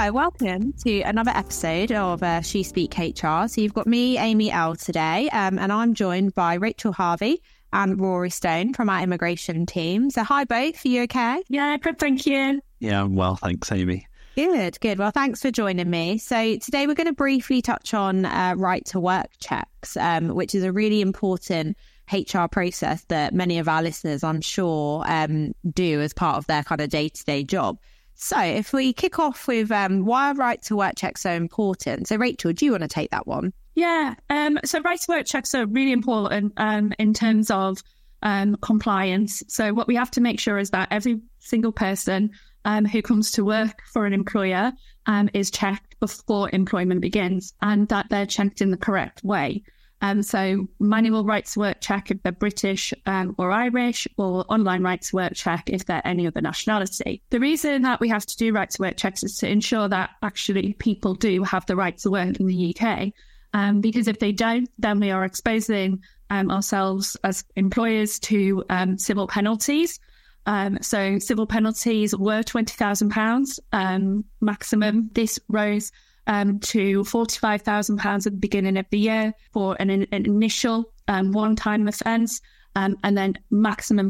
Hi, welcome to another episode of She Speak HR. So you've got me, Amy L, today, and I'm joined by Rachel Harvey and Rory Stone from our immigration team. So hi both, are you okay? Yeah, good, thank you. Yeah, I'm well, thanks, Amy. Good. Well, thanks for joining me. So today we're going to briefly touch on right to work checks, which is a really important HR process that many of our listeners, I'm sure, do as part of their kind of day-to-day job. So if we kick off with why are right to work checks so important? So Rachel, do you want to take that one? Yeah, so right to work checks are really important in terms of compliance. So what we have to make sure is that every single person who comes to work for an employer is checked before employment begins, and that they're checked in the correct way. So manual right to work check if they're British or Irish, or online right to work check if they're any other nationality. The reason that we have to do right to work checks is to ensure that actually people do have the right to work in the UK. Because if they don't, then we are exposing ourselves as employers to civil penalties. So civil penalties were £20,000 maximum. This rose to £45,000 at the beginning of the year for an initial one-time offence, and then maximum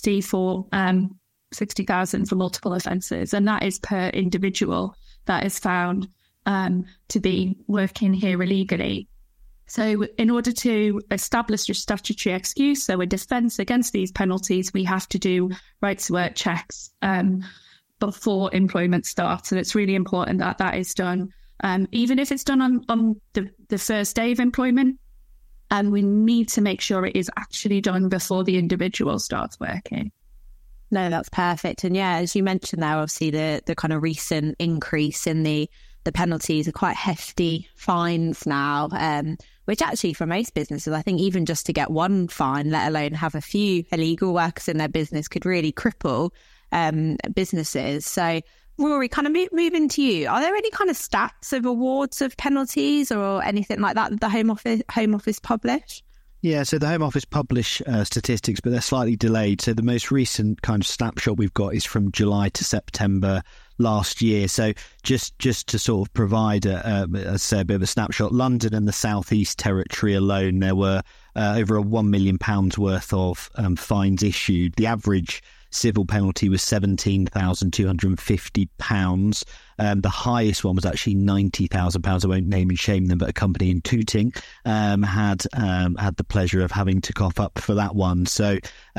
60,000 for multiple offences, and that is per individual that is found to be working here illegally. So in order to establish a statutory excuse, so a defence against these penalties, we have to do right to work checks before employment starts, and it's really important that that is done. Even if it's done on the first day of employment, and we need to make sure it is actually done before the individual starts working. No, that's perfect. And yeah, as you mentioned there, obviously the kind of recent increase in the penalties are quite hefty fines now, which actually for most businesses, I think even just to get one fine, let alone have a few illegal workers in their business, could really cripple businesses. So Rory, kind of moving to you, are there any kind of stats of awards of penalties or anything like that the Home Office publish? Yeah, so the Home Office publish statistics, but they're slightly delayed. So the most recent kind of snapshot we've got is from July to September last year. So just to sort of provide a bit of a snapshot, London and the South East Territory alone, there were over £1 million worth of fines issued. The average civil penalty was £17,250. The highest one was actually £90,000. I won't name and shame them, but a company in Tooting had the pleasure of having to cough up for that one. So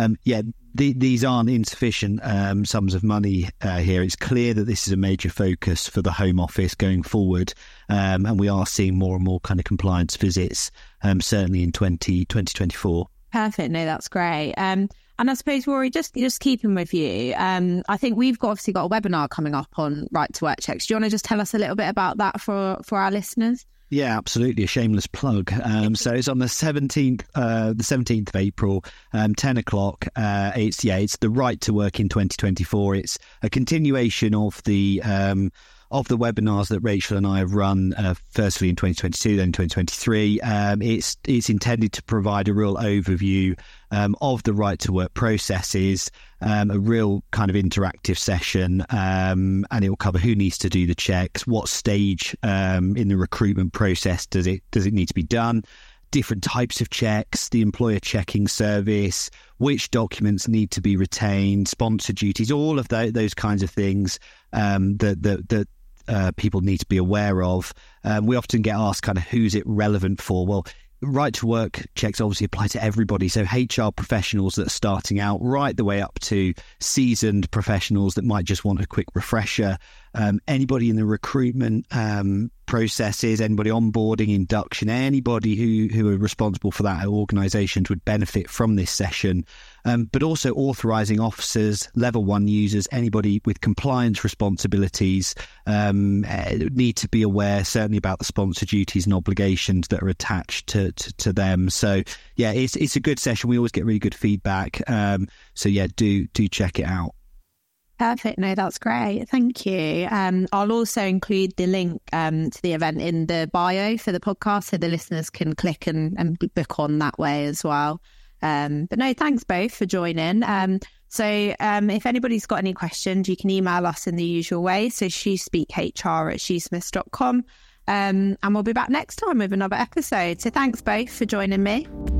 these aren't insufficient sums of money here. It's clear that this is a major focus for the Home Office going forward, and we are seeing more and more kind of compliance visits, certainly in 2024. Perfect. No, that's great. And I suppose, Rory, just keeping with you, I think we've obviously got a webinar coming up on right to work checks. Do you want to just tell us a little bit about that for our listeners? Yeah, absolutely. A shameless plug. So it's on the 17th of April, 10 o'clock. It's the right to work in 2024. It's a continuation of the webinars that Rachel and I have run, firstly in 2022, then 2023. It's intended to provide a real overview of the right to work processes, a real kind of interactive session, and it will cover who needs to do the checks, what stage in the recruitment process does it need to be done, different types of checks, the employer checking service, which documents need to be retained, sponsor duties, all of those kinds of things that people need to be aware of. We often get asked kind of who's it relevant for. Well, right to work checks obviously apply to everybody. So HR professionals that are starting out right the way up to seasoned professionals that might just want a quick refresher. Anybody in the recruitment processes, anybody onboarding, induction, anybody who are responsible for that organisations would benefit from this session. But also authorising officers, level 1 users, anybody with compliance responsibilities need to be aware certainly about the sponsor duties and obligations that are attached to them. So yeah, it's a good session. We always get really good feedback. So yeah, do check it out. Perfect. No, that's great. Thank you. I'll also include the link to the event in the bio for the podcast so the listeners can click and book on that way as well. But no, thanks both for joining. So if anybody's got any questions, you can email us in the usual way. So shespeakhr@shesmiths.com. And we'll be back next time with another episode. So thanks both for joining me.